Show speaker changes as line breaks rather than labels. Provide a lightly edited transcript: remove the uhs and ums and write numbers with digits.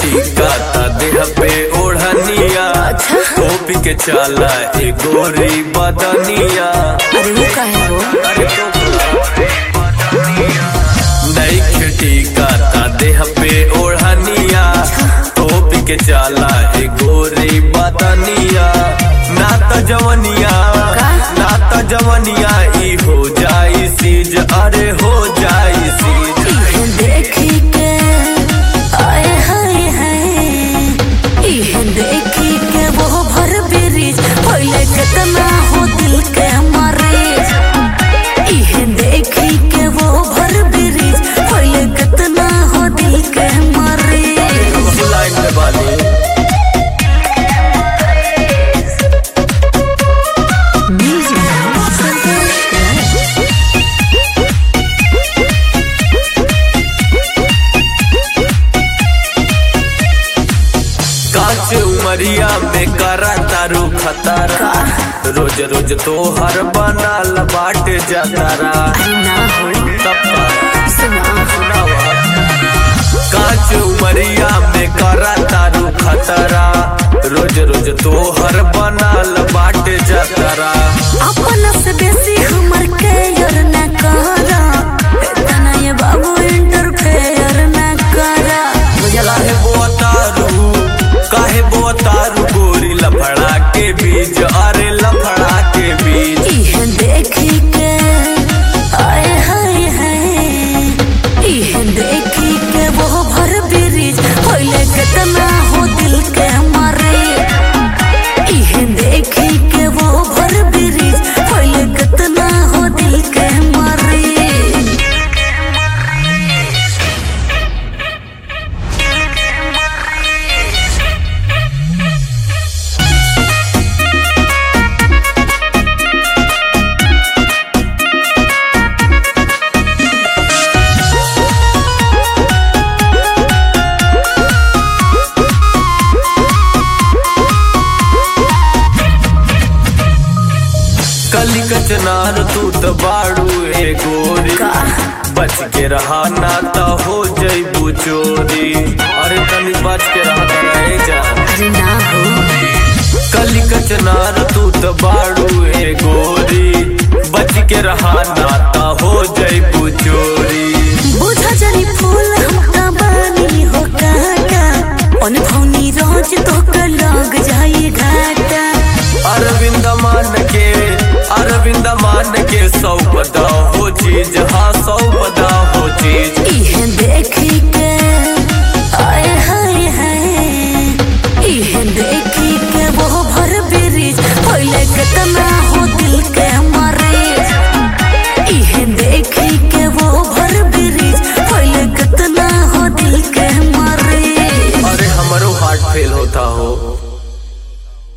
टीका ता देह पे ओढ़निया टोपी के चाला ए गोरी बदनिया।
अरे वो काहे हो?
अरे नहीं टीका ता देह पे ओढ़निया टोपी के चाला ए गोरी बदनिया। ना त जवनिया ना त जवनिया ई हो जाई सीज, अरे हो जाई सीज।
देखी के आए हाय हाय, देखी के वो भर ब्रिज पहले कितना हो दिल के मरीज। देखी के वो भर ब्रिज पहले कितना हो दिल के मरीज।
लाइन में बाली उमरिया में करा तारू खतरा, रोज रोज तो हर बनाल बाट जतरा। कांच उमरिया में करा तारू खतरा, रोज रोज तो हर बनाल बाट जतरा।
अपना से बेसी हमर केयर न करा, इतना ये बाबू इंटरफेयर न करा।
काहे बोतारू काहे बोतारू गोरी लफड़ा के बीच, अरे लफड़ा के बीच।
देखी के आए हाय हाय, देखी के वो भर ब्रिज पहले कितना हो दिल के मरीज। देखी के वो भर ब्रिज पहले कितना हो दिल के मरीज।
कली कचनार तू तो बाड़ू ए गोरी, बच के रहा ना तो हो जईबू चोरी। अरे कली बच के रहा रहे जा,
अरे ना हो।
कली कचनार तू तो बाड़ू ए गोरी, बच के रहा ना तो हो जईबू